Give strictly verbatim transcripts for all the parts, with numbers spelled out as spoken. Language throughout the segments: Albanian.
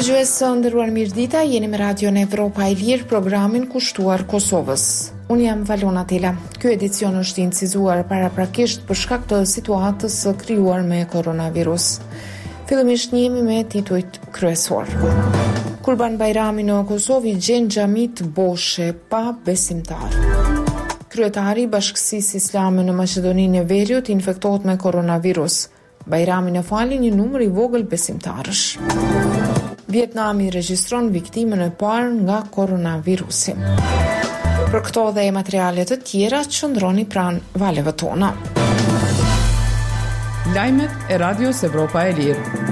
Dëgjues së nderuar mirëdita, jeni me Radion Evropa e Lirë, programin kushtuar Kosovës. Unë jam Valona Tela. Ky edicion është incizuar paraprakisht për shkak të situatës së krijuar me koronavirus. Fillimisht njihemi me titujt kryesor. Kurban Bajrami në Kosovë gjen xhamit boshe pa besimtar. Kryetari i Bashkësisë Islame në Maqedoninë e Veriut infektohet me koronavirus. Bajrami në fali një numër i vogël besimtarësh. Vietnami regjistron viktimën e parë nga koronavirusi. Për këto dhe materiale të tjera, qëndroni pranë valeve tona. Lajmet e Radios Evropa e Lirë.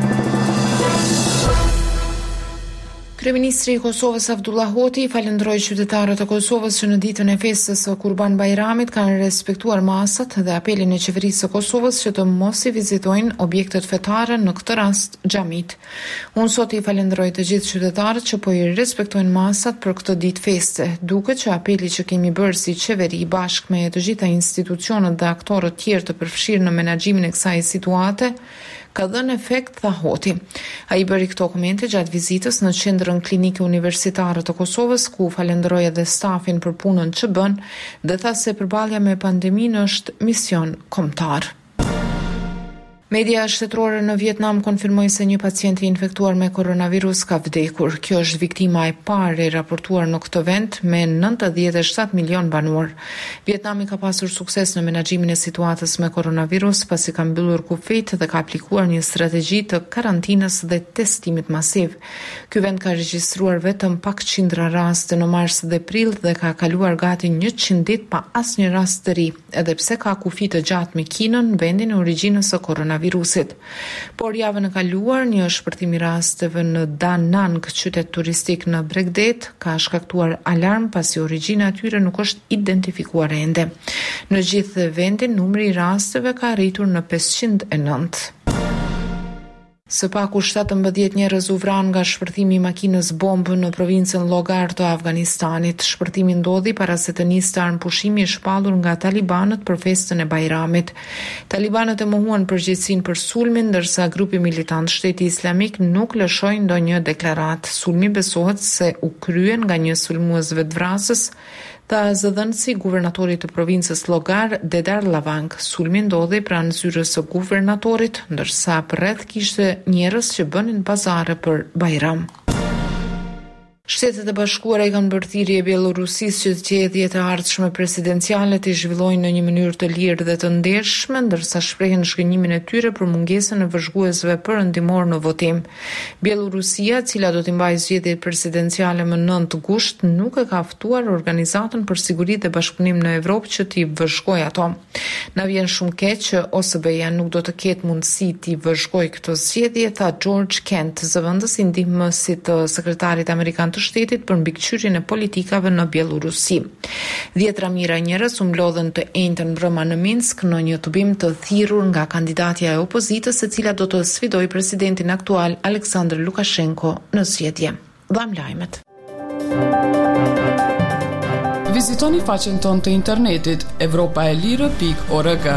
Kryeministri i Kosovës Abdullah Hoti falenderoi qytetarët e Kosovës që në ditën e festës së Kurban Bajramit kanë respektuar masat dhe apelin e qeverisë së Kosovës që të mos i vizitojnë objektet fetare, në këtë rast xhamit. Unë sot i falenderoj të gjithë qytetarët që po i respektojnë masat për këtë ditë feste, duke që apeli që kemi bërë si qeveri bashkë me të gjitha institucionet dhe aktorët tjerë të përfshirë në menaxhimin e kësaj situate ka dhënë efekt, tha Hoti. Ai bëri këto komente gjatë vizitës në qendrën klinike universitare të Kosovës, ku falenderoi edhe stafin për punën që bën dhe tha se përballja me pandeminë është mision kombëtar. Media shtetërore në Vietnam konfirmoi se një pacient i infektuar me koronavirus ka vdekur. Kjo është viktima e parë e raportuar në këtë vend me nëntëdhjetë e shtatë milion banor. Vietnami ka pasur sukses në menaxhimin e situatës me koronavirus pasi ka mbyllur kufijt dhe ka aplikuar një strategji të karantinës dhe testimit masiv. Ky vend ka regjistruar vetëm pak qindra raste në mars dhe prill dhe ka kaluar gati njëqind ditë pa asnjë rast të ri, edhe pse ka kufi të gjatë me Kinën, vendin e origjinës së koronavirusit. Virusit. Por javën e kaluar një shpërthim i rasteve në Da Nang, qytet turistik në Bregdet, ka shkaktuar alarm pasi origjina e tyre nuk është identifikuar ende. Në gjithë vendin numri i rasteve ka arritur në pesëqind e nëntë. Së paku shtatëmbëdhjetë njerëz u vranë nga shpërthimi i makinës bombë në provincën Logar të Afganistanit. Shpërthimi ndodhi para se të niste armpushimi i shpallur nga talibanët për festën e Bajramit. Talibanët e mohuan përgjegjësinë për sulmin, ndërsa grupi militant Shteti Islamik nuk lëshoi ndonjë deklaratë. Sulmi besohet se u kryen nga një sulmues vetvrasës, tha zëdhënësi guvernatorit të provincës Logar, Dedar Lavang. Sulmi ndodhi pranë zyrës së guvernatorit, ndërsa përreth kishte njerëz që bënin pazare për Bajram. Shtetet e Bashkuara i kanë bërë thirrje Bielorusisë që zgjedhjet e ardhshme presidenciale të zhvillojnë në një mënyrë të lirë dhe të ndershme, ndërsa shprehen shgënjimin e tyre për mungesën e vëzhguesve perëndimor në votim. Bielorusia, e cila do të mbajë zgjedhjet presidenciale më nëntë gusht, nuk e ka ftuar Organizatën për Siguri dhe Bashkëpunim në Evropë që t'i vëzhgojë ato. Na vjen shumë keq që O S B E nuk do të ketë mundësi t'i vëzhgojë këto zgjedhje, tha George Kent, zëvendës i ndihmësit të sekretarit amerikan të shtetit për mbikëqyrjen e politikave në Bielorusi. Dhjetra mijëra njerëz u mblodhen të enjtën mbrëma në Minsk në një tubim të thirrur nga kandidatja e opozitës, e cila do të sfidojë presidentin aktual Aleksandr Lukashenko në zgjedhje. Dham lajmet. Vizitoni faqen tonë të internetit evropa e lirë pikë org.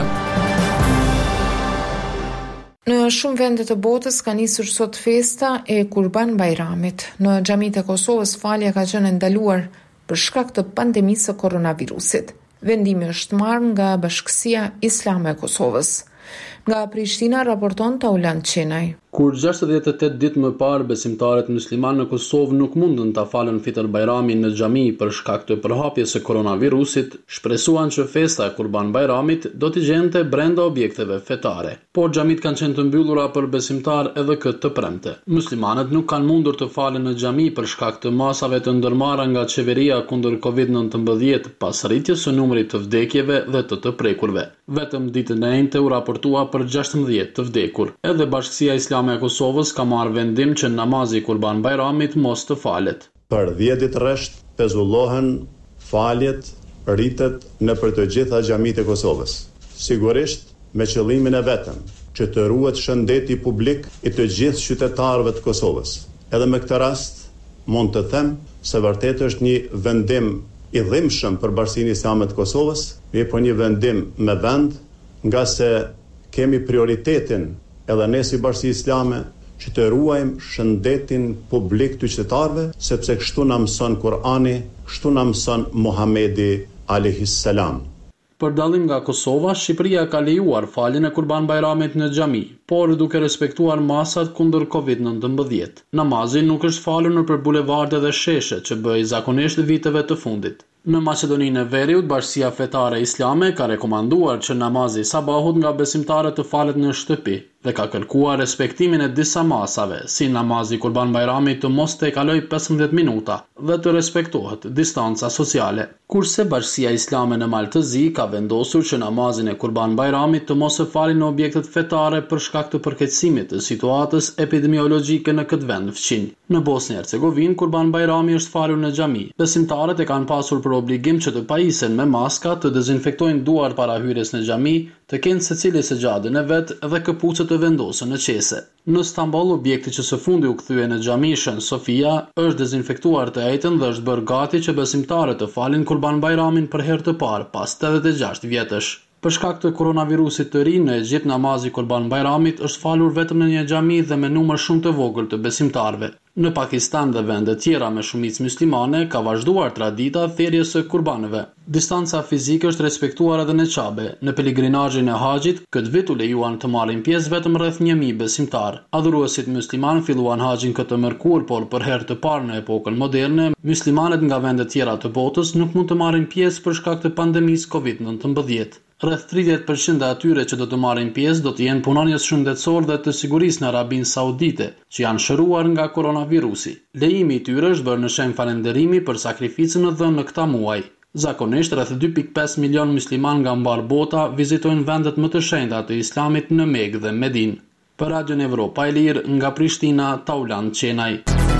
Në shumë vende të botës ka nisur sot festa e Kurban Bajramit. Në xhamit e Kosovës falja ka qenë ndaluar për shkak të pandemisë së koronavirusit. Vendimi është marrë nga Bashkësia Islame e Kosovës. Nga Prishtina raporton Taulant Qenaj. Kur gjashtëdhjetë e tetë ditë më parë besimtarët musliman në Kosovë nuk mundën ta falen Fitr Bajramin në xhami për shkak të përhapjes së koronavirusit, shpresuan që festa e Kurban Bajramit do t'i gjente brenda objekteve fetare. Por xhamit kanë qenë të mbyllura për besimtar edhe këtë të premte. Muslimanët nuk kanë mundur të falen në xhami për shkak të masave të ndërmarra nga qeveria kundër kovid nëntëmbëdhjetë pas rritjes së numrit të vdekjeve dhe të të prekurve. Vetëm ditën e njëjtë u raportua për gjashtëmbëdhjetë të vdekur. Edhe Bashkësia Islame e Kosovës ka marrë vendim që namazi Kurban Bajramit mos të falet. Për dhjetë ditë rresht pezullohen faljet, rritet në për të gjitha xhamitë e Kosovës. Sigurisht me qëllimin e vetëm që të ruhet shëndeti publik i të gjithë qytetarëve të Kosovës. Edhe me këtë rast mund të them se vërtet është një vendim i dhimbshëm për Bashkinë Islame të Kosovës, mirë po një vendim me vend, nga se kemi prioritetin edhe ne si Bashkia Islame që të ruajmë shëndetin publik të qytetarëve, sepse kështu na mëson Kurani, kështu na mëson Muhamedi alayhis salam. Për dallim nga Kosova, Shqipëria ka lejuar faljen e Kurban Bajramit në xhami, por duke respektuar masat kundër kovid nëntëmbëdhjetë. Namazi nuk është falur nëpër bulevarde dhe sheshe, që bëi zakonisht viteve të fundit. Në Maqedoninë e Veriut, Bashkia Fetare Islame ka rekomanduar që namazi i sabahut nga besimtarët të falet në shtëpi dhe ka kërkuar respektimin e disa masave, si namazi Kurban Bajramit të mos të kaloj pesëmbëdhjetë minuta dhe të respektohet distanca sociale. Kurse Bashkia Islame në Maltëzi ka vendosur që namazin e Kurban Bajramit të mos e falin në objektet fetare për shkak të përkeqësimit të situatës epidemiologjike në këtë vend fqinj. Në Bosnjë Hercegovinë, Kurban Bajrami është falur në xhami. Besimtarët e kanë pasur për obligim që të pajisen me maska, të dezinfektojnë duart para hyrjes në xhami, të kenë secili sexhadën e vet dhe këpucët të vendosën në qese. Në Stamboll, objekti që së fundi u kthye në xhami Shën Sofia është dezinfektuar të njëjtën dhe është bërë gati që besimtarët të falin Kurban Bajramin për herë të parë pas tetëdhjetë e gjashtë vjetësh. Për shkak të koronavirusit të ri, në Egjipt namazi Kurban Bajramit është falur vetëm në një xhami dhe me numër shumë të vogël të besimtarëve. Në Pakistan dhe vende tjera me shumicë muslimane ka vazhduar tradita thirrjes së kurbanëve. Distanca fizike është respektuar edhe në Qabe. Në peligrinazhin e Haxhit, këtë vit u lejuan të marrin pjesë vetëm rreth një mijë besimtar. Adhuruesit musliman filluan Haxhin këtë mërkur, por për herë të parë në epokën moderne, muslimanët nga vende tjera të botës nuk mund të marrin pjesë për shkak të pandemisë kovid nëntëmbëdhjetë. Rreth tridhjetë përqind e atyre që do të marrin pjesë do të jenë punonjës shëndetësor dhe të sigurisë në Arabinë Saudite, që janë shëruar nga koronavirusi. Lejimi i tyre është bërë në shenjë falënderimi për sakrificën e dhënë në këtë muaj. Zakonisht rreth dy pikë pesë milion musliman nga mbar bota vizitojnë vendet më të shenjta të Islamit në Mekë dhe Medinë. Për Radion Evropa e Lirë nga Prishtina, Taulan Qenaj.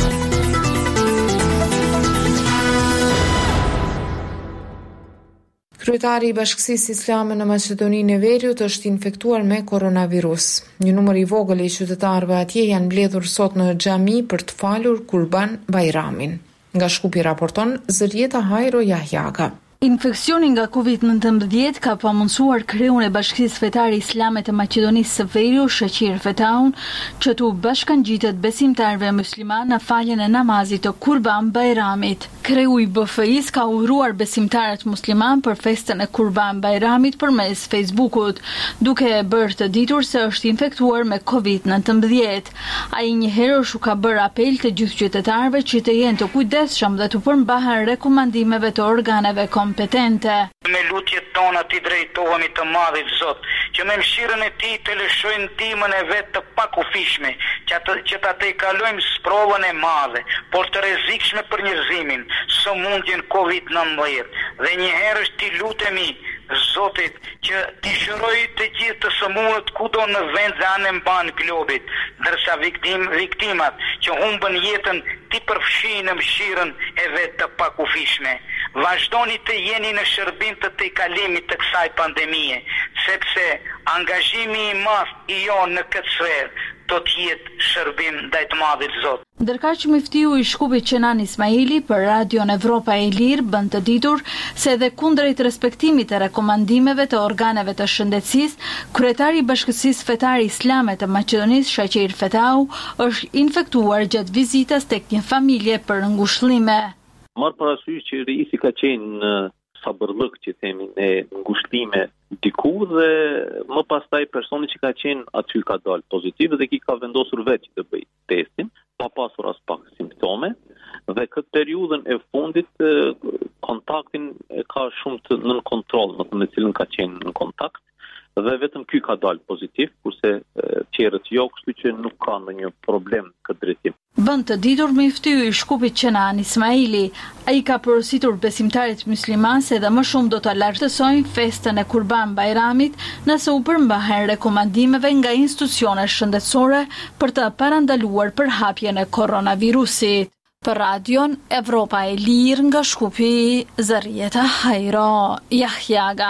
Kryetari i Bashkësisë Islame në Maqedoninë e Veriut është infektuar me koronavirus. Një numër i vogël i qytetarëve atje janë mbledhur sot në xhami për të falur Kurban Bajramin. Nga Shkupi raporton Zërieta Hajro Jahjaga. Infeksioni nga kovid nëntëmbëdhjetë ka pamundsuar kreun e Bashkisë Fetare Islame të Maqedonisë së Veriut, Shaqir Fetaun, që të bashkangjitet besimtarëve musliman në faljen e namazit të Kurban Bajramit. Kreu i B F I-s ka uruar besimtarët musliman për festën e Kurban Bajramit përmes Facebookut, duke e bërë të ditur se është infektuar me kovid nëntëmbëdhjetë. Ai njëherë u ka bërë apel të gjithë qytetarëve që të jenë të kujdesshëm dhe të përmbahen rekomandimeve të organeve kompetente. Me lutjet tona ti drejtohemi të Madhit Zot, që me mëshirën e Tij të lëshojnë ndihmën e vet të pakufishme, që të që ta tejkalojmë sprovën e madhe, por të rrezikshme për njerëzimin, sëmundjen kovid nëntëmbëdhjetë. Dhe njëherë ti lutemi Zotit që t'i shëroj të gjithë të sëmundët kudo në vend dhe anë mban globit, ndërsa viktim, viktimat që humbën jetën ti përfshin në mëshirën e vet të pakufishme. Vazhdoni të jeni në shërbim të tejkalimit të kësaj pandemie, sepse angazhimi i madh i jo në këtë sferë do të jetë shërbim ndaj të Madhit Zot. Ndërkaq miftiu i Shkupit Kenan Ismaili për Radion Evropa e Lirë bën të ditur se edhe kundrejt respektimit të rekomandimeve të organeve të shëndetësisë, kryetari i Bashkësisë Fetare Islame të Maqedonisë, Shaqir Fetau, është infektuar gjatë vizitës tek një familje për ngushëllime. Marë parasysh që risi ka qenë në sabërlëk që themi në ngushtime diku dhe më pastaj personi që ka qenë aty ka dalë pozitiv dhe ki ka vendosur vetë që të bëj testin, pa pasur as pak simptome dhe këtë periudhën e fundit kontaktin ka shumë të nën kontrol në të me cilën ka qenë në kontakt dhe vetëm ky ka dalë pozitiv, kurse tjerët jo, kështu që nuk ka ndonjë problem këtë drejtim. Bën të ditur miftiu i Shkupit Kenan Ismaili. Ai ka porositur besimtarit musliman se edhe më shumë do të lartësojnë festën e Kurban Bajramit nëse u përmbahen rekomandimeve nga institucionet shëndetësore për të parandaluar përhapjen e koronavirusit. Për Radion Evropa e Lirë nga Shkupi, Zërieta Hajro Jahjaga.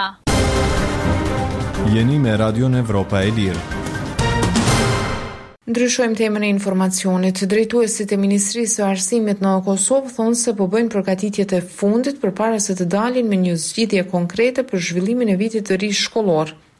Jeni me Radion Evropa e Lirë. Ndryshojmë temën e informacionit. Drejtuesit e Ministrisë së Arsimit në Kosovë thonë se po bëjnë përgatitjet e fundit përpara se të dalin me një zgjidhje konkrete për zhvillimin e vitit të ri shkollor.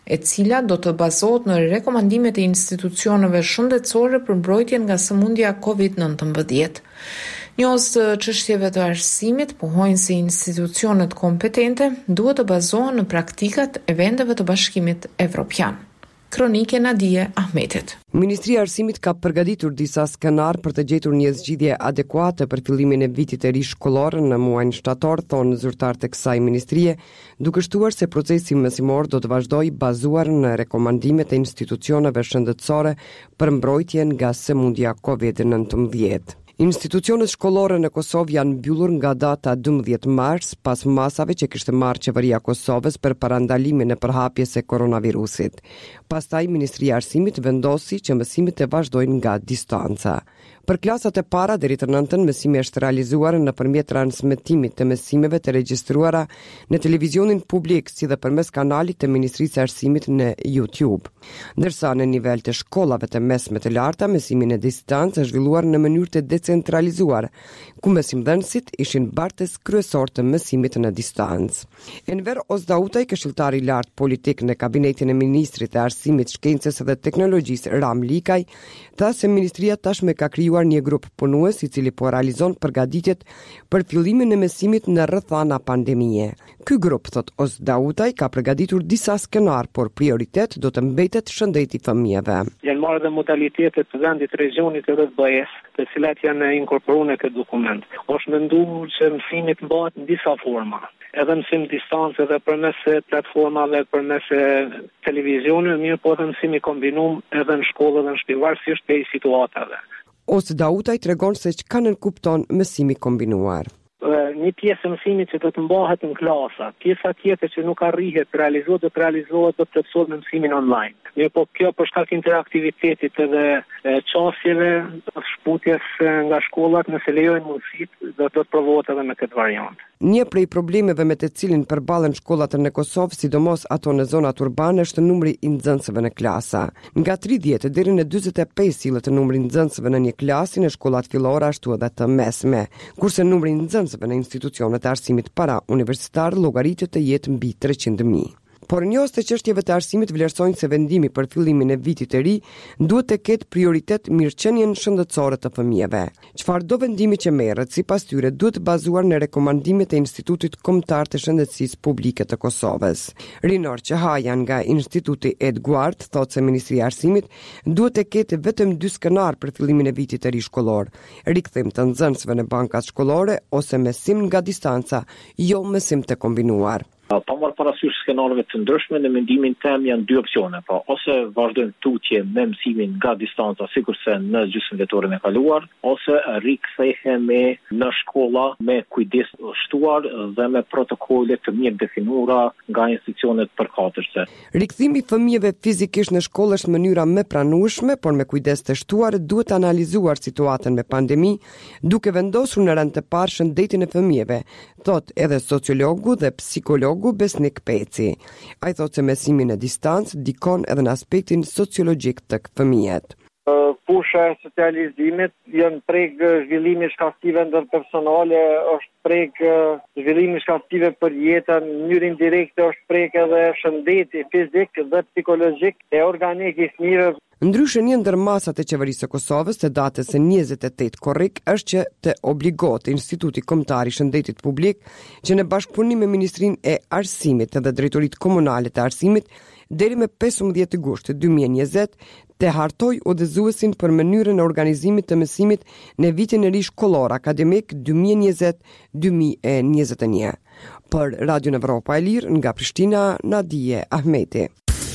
e cila do të bazohet në rekomandimet e institucioneve shëndetësore për mbrojtjen nga sëmundja covid nëntëmbëdhjetë. Njohës të çështjeve të arsimit pohojnë se institucionet kompetente duhet të bazohen në praktikat e vendeve të Bashkimit Evropian. Kronike Nadije Ahmetit. Ministria e Arsimit ka përgatitur disa skenar për të gjetur një zgjidhje adekuate për fillimin e vitit të ri shkollor në muajin shtator, thonë zyrtarët e kësaj ministrie, duke shtuar se procesi mësimor do të vazhdojë bazuar në rekomandimet e institucioneve shëndetësore për mbrojtjen nga sëmundja covid nëntëmbëdhjetë. Institucionet shkollore në Kosovë janë mbyllur nga data dymbëdhjetë mars pas masave që kishte marrë qeveria e Kosovës për parandalimin e përhapjes së koronavirusit. Pastaj Ministria e Arsimit vendosi që mësimet të vazhdojnë nga distanca. Për klasat e para deri të nëntën, mësimi është realizuar nëpërmjet transmetimit të mësimeve të regjistruara në televizionin publik, si dhe përmes kanalit të Ministrisë së Arsimit në YouTube. Ndërsa në nivel të shkollave të mesme të larta, mësimi në distancë është zhvilluar në mënyrë të decentralizuar, ku mësimdhënësit ishin bartës kryesor të mësimit në distancë. Enver Ozdautaj, këshilltari i lartë politik në kabinetin e ministrit të Arsimit, Shkencës dhe Teknologjisë Ram Likaj, tha se ministria tashmë ka krijuar një grup punues i cili po realizon përgatitjet për fillimin e mësimit në rrethana pandemie. Ky grup, thot Ozdautaj, ka përgatitur disa skenar, por prioritet do të mbetet shëndeti i fëmijëve. Janë marrë dhe modalitetet të vendit regionit edhe të B E S, të cilat janë inkorporuar në këtë dokument. Është menduar që mësimi të bëhet në disa forma. Edhe mësim distancë edhe përmes platformave, përmes televizionit, mirë po edhe mësimi kombinuar edhe në shkollë edhe në shtëpi, varësisht prej situatave. Ozdautaj tregon se çka nënkupton mësimi kombinuar. Një pjesë e mësimit që do të mbahet në klasa, pjesa tjetër që nuk arrihet të realizohet, do të realizohet do të plotësohet me mësimin online. Mirë po kjo për shkak të interaktivitetit edhe çështjeve të shputjes nga shkollat, nëse lejojnë mundësitë, do të provohet edhe me këtë variant. Një prej problemeve me të cilin përballen shkollat në Kosovë, sidomos ato në zonat urbane, është numri i nxënësve në klasa. Nga tridhjetë deri në dyzet e pesë sillet numri i nxënësve në një klasë në shkollat fillore ashtu edhe të mesme, kurse numri i nxënësve në institucionet e arsimit para universitar llogaritet të jetë mbi treqind mijë. Por njohës të çështjeve të arsimit vlerësojnë se vendimi për fillimin e vitit të ri duhet të ketë prioritet mirëqenien shëndetësore të fëmijëve. Çfarë do vendimi që merret sipas tyre duhet bazuar në rekomandimet e Institutit Kombëtar të Shëndetësisë Publike të Kosovës. Rinor Çahaja nga Instituti Edguard thotë se Ministria e Arsimit duhet të ketë vetëm dy skenar për fillimin e vitit të ri shkollor: rikthim të nxënësve në bankat shkollore ose mësim nga distanca, jo mësim të kombinuar. Pa marrë parasysh skenarëve të ndryshme, në mendimin tim janë dy opsione, pa ose vazhdojmë tutje me mësimin nga distanca, sikurse në gjysmëvjetorin e kaluar, ose rikthehemi në shkolla me kujdes shtuar dhe me protokolle të mirë definuara nga institucionet përkatëse. Rikthimi i fëmijëve fizikisht në shkollë është mënyra më pranueshme, por me kujdes të shtuar duhet analizuar situatën me pandemi, duke vendosur në rend të parë shëndetin e fëmijëve, thot edhe sociologu dhe psikologu Besnik Peci. Ai thotë se mësimi në distancë dikon edhe në aspektin sociologjik të fëmijët. Pusha e socializimit janë prek zhvillimi shkallëtive ndërpersonale, është prek zhvillimi shkallëtive për jetën, në mënyrë indirekte është prek edhe shëndeti fizik dhe psikologjik e organik i fëmijëve. Ndryshe, një ndër masat e qeverisë së Kosovës të datës së njëzet e tetë korrik është që të obligohet Instituti Kombëtar i Shëndetit Publik që në bashkëpunim me Ministrinë e Arsimit dhe Drejtoritë Komunale të Arsimit deri me pesëmbëdhjetë gusht dy mijë e njëzet të hartoj udhëzuesin për mënyrën e organizimit të mësimit në vitin e ri shkollor akademik dy mijë e njëzet dy mijë e njëzet e një. Për Radio Evropa e Lirë nga Prishtina, Nadije Ahmeti.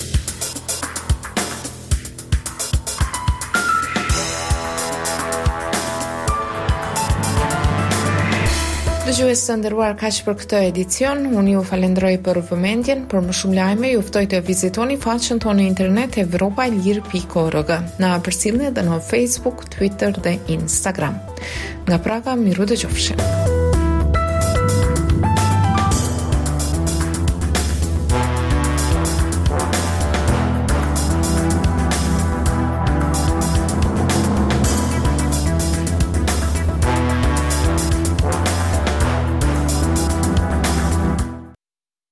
Dëgjues të nderuar, kaq për këtë edicion. Unë ju falenderoj për vëmendjen. Për më shumë lajme, ju ftoj të vizitoni faqen tonë në internet evropa e lirë pikë org. Na përcjellni edhe në Facebook, Twitter dhe Instagram. Nga Praga, miru dëgjofshi.